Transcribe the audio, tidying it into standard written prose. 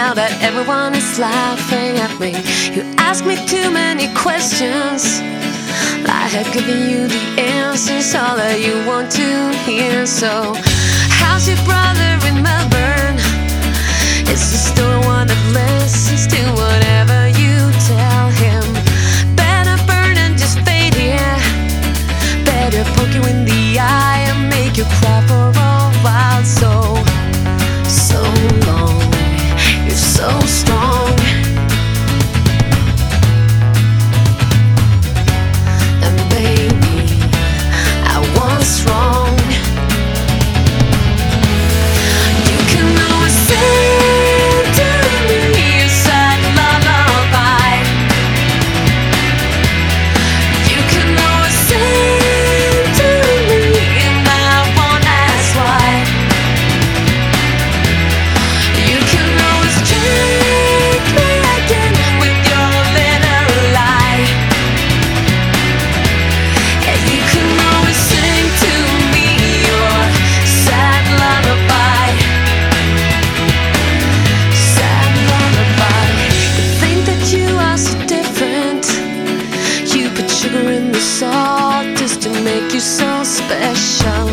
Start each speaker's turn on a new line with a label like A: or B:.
A: now that everyone is laughing at me. You ask me too many questions. I have given you the answers, all that you want to hear. So, how's your brother in Melbourne? It's just the one that listens to whatever you tell him. Better burn and just fade here. Better poke you in the eye and make you cry for a while. So long, you're so strong. And baby, I was wrong. You can always sing to me a sad lullaby. You can always sing to me and I won't ask why. You can always trick me again with your little lie. And you can always sing to me your sad lullaby. Sad lullaby. You think that you are so different. You put sugar in the salt just to make you so special.